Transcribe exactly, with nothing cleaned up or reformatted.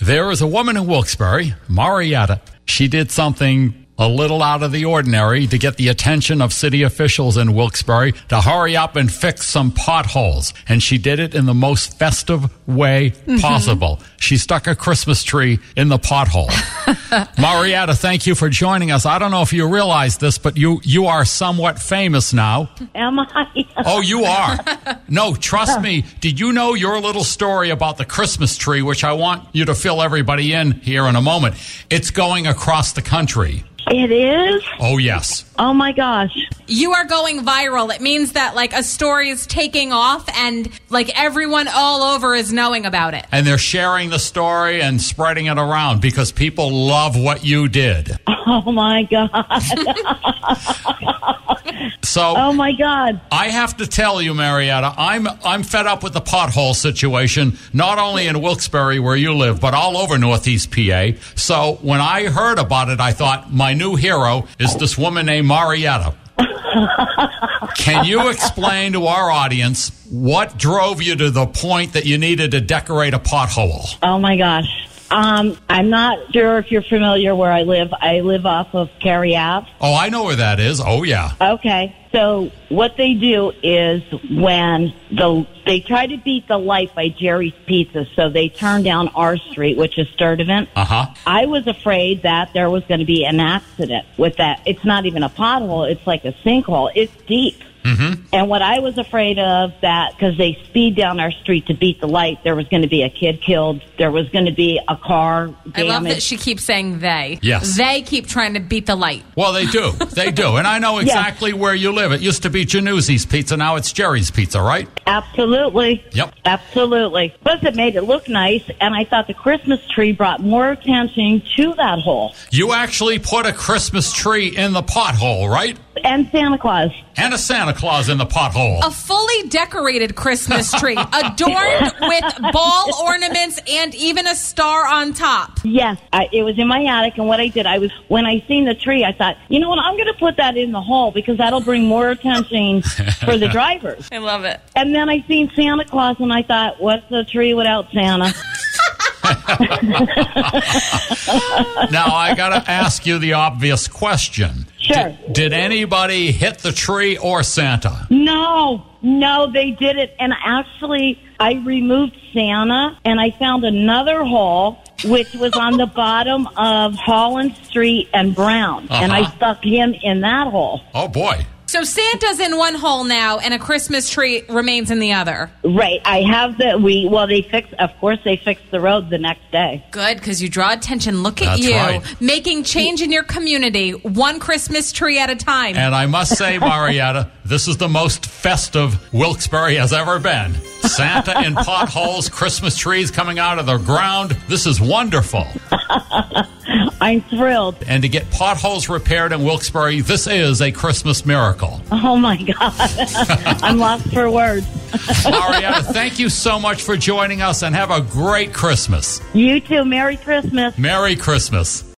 There is a woman in Wilkes-Barre, Marietta. She did something a little out of the ordinary to get the attention of city officials in Wilkes-Barre to hurry up and fix some potholes. And she did it in the most festive way mm-hmm. possible. She stuck a Christmas tree in the pothole. Marietta, thank you for joining us. I don't know if you realize this, but you, you are somewhat famous now. Am I? Oh, you are. No, trust me. Did you know your little story about the Christmas tree, which I want you to fill everybody in here in a moment? It's going across the country. It is? Oh, yes. Oh, my gosh. You are going viral. It means that, like, a story is taking off and, like, everyone all over is knowing about it. And they're sharing the story and spreading it around because people love what you did. Oh, my God. So, oh, my God. I have to tell you, Marietta, I'm I'm fed up with the pothole situation, not only in Wilkes-Barre where you live, but all over Northeast P A. So when I heard about it, I thought, my new hero is this woman named Marietta. Can you explain to our audience what drove you to the point that you needed to decorate a pothole? Oh, my gosh. Um, I'm not sure if you're familiar where I live. I live off of Cary Ave. Oh, I know where that is. Oh, yeah. Okay. So what they do is when the they try to beat the light by Jerry's Pizza, so they turn down our street, which is Sturtevant. Uh-huh. I was afraid that there was going to be an accident with that. It's not even a pothole. It's like a sinkhole. It's deep. Mm-hmm. And what I was afraid of, that because they speed down our street to beat the light, there was going to be a kid killed. There was going to be a car damaged. I love that she keeps saying they. Yes. They keep trying to beat the light. Well, they do. They do. And I know exactly yes. where you live. It used to be Januzzi's Pizza. Now it's Jerry's Pizza, right? Absolutely. Yep. Absolutely. Plus, it made it look nice, and I thought the Christmas tree brought more attention to that hole. You actually put a Christmas tree in the pothole, right? And Santa Claus. And a Santa Claus in the pothole. A fully decorated Christmas tree, adorned with ball ornaments and even a star on top. Yes, I, it was in my attic, and what I did, I was when I seen the tree, I thought, you know what, I'm going to put that in the hole because that'll bring more attention for the drivers. I love it. And then I seen Santa Claus, and I thought, what's a tree without Santa? Now, I got to ask you the obvious question. Sure. Did, did anybody hit the tree or Santa? No, no, they didn't. And actually, I removed Santa, and I found another hole, which was on the bottom of Holland Street and Brown. Uh-huh. And I stuck him in that hole. Oh, boy. So Santa's in one hole now, and a Christmas tree remains in the other. Right. I have the, we, well, they fixed, of course, they fixed the road the next day. Good, because you draw attention. Look at That's you. Right. Making change in your community, one Christmas tree at a time. And I must say, Marietta, this is the most festive Wilkes-Barre has ever been. Santa in potholes, Christmas trees coming out of the ground. This is wonderful. I'm thrilled. And to get potholes repaired in Wilkes-Barre, this is a Christmas miracle. Oh, my God. I'm lost for words. Marietta, thank you so much for joining us, and have a great Christmas. You too. Merry Christmas. Merry Christmas.